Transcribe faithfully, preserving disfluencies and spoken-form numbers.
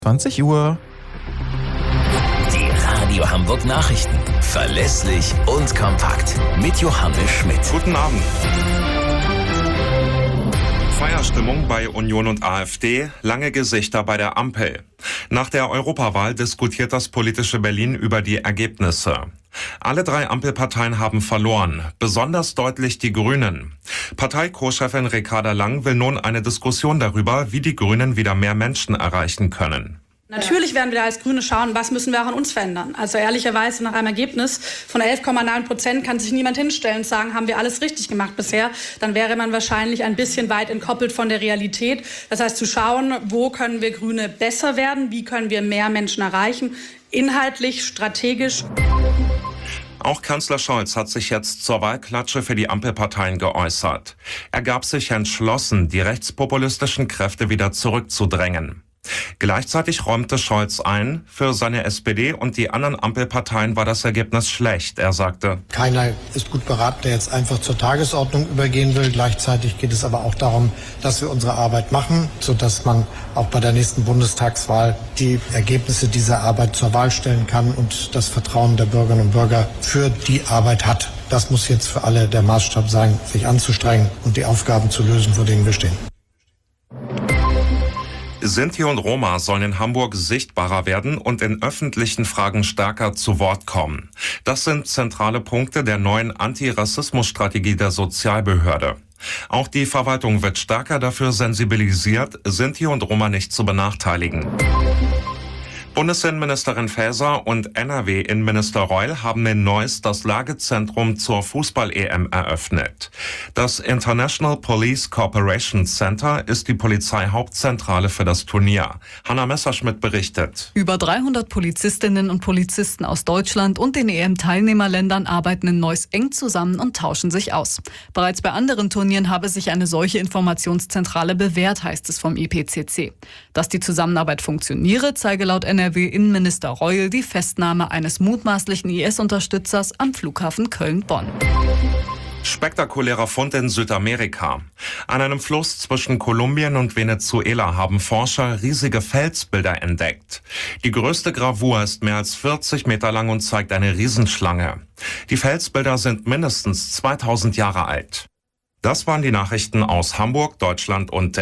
zwanzig Uhr. Die Radio Hamburg Nachrichten. Verlässlich und kompakt. Mit Johannes Schmidt. Guten Abend. Feierstimmung bei Union und AfD, lange Gesichter bei der Ampel. Nach der Europawahl diskutiert das politische Berlin über die Ergebnisse. Alle drei Ampelparteien haben verloren, besonders deutlich die Grünen. Partei-Co-Chefin Ricarda Lang will nun eine Diskussion darüber, wie die Grünen wieder mehr Menschen erreichen können. Natürlich werden wir als Grüne schauen, was müssen wir auch an uns verändern. Also ehrlicherweise nach einem Ergebnis von elf Komma neun Prozent kann sich niemand hinstellen und sagen, haben wir alles richtig gemacht bisher. Dann wäre man wahrscheinlich ein bisschen weit entkoppelt von der Realität. Das heißt, zu schauen, wo können wir Grüne besser werden, wie können wir mehr Menschen erreichen, inhaltlich, strategisch. Auch Kanzler Scholz hat sich jetzt zur Wahlklatsche für die Ampelparteien geäußert. Er gab sich entschlossen, die rechtspopulistischen Kräfte wieder zurückzudrängen. Gleichzeitig räumte Scholz ein, für seine S P D und die anderen Ampelparteien war das Ergebnis schlecht. Er sagte: Keiner ist gut beraten, der jetzt einfach zur Tagesordnung übergehen will. Gleichzeitig geht es aber auch darum, dass wir unsere Arbeit machen, sodass man auch bei der nächsten Bundestagswahl die Ergebnisse dieser Arbeit zur Wahl stellen kann und das Vertrauen der Bürgerinnen und Bürger für die Arbeit hat. Das muss jetzt für alle der Maßstab sein, sich anzustrengen und die Aufgaben zu lösen, vor denen wir stehen. Sinti und Roma sollen in Hamburg sichtbarer werden und in öffentlichen Fragen stärker zu Wort kommen. Das sind zentrale Punkte der neuen Antirassismusstrategie der Sozialbehörde. Auch die Verwaltung wird stärker dafür sensibilisiert, Sinti und Roma nicht zu benachteiligen. Bundesinnenministerin Faeser und N R W-Innenminister Reul haben in Neuss das Lagezentrum zur Fußball-E M eröffnet. Das International Police Cooperation Center ist die Polizeihauptzentrale für das Turnier. Hanna Messerschmidt berichtet. Über dreihundert Polizistinnen und Polizisten aus Deutschland und den E M-Teilnehmerländern arbeiten in Neuss eng zusammen und tauschen sich aus. Bereits bei anderen Turnieren habe sich eine solche Informationszentrale bewährt, heißt es vom I P C C. Dass die Zusammenarbeit funktioniere, zeige laut N R W-Innenminister Reul die Festnahme eines mutmaßlichen I S-Unterstützers am Flughafen Köln-Bonn. Spektakulärer Fund in Südamerika. An einem Fluss zwischen Kolumbien und Venezuela haben Forscher riesige Felsbilder entdeckt. Die größte Gravur ist mehr als vierzig Meter lang und zeigt eine Riesenschlange. Die Felsbilder sind mindestens zweitausend Jahre alt. Das waren die Nachrichten aus Hamburg, Deutschland und der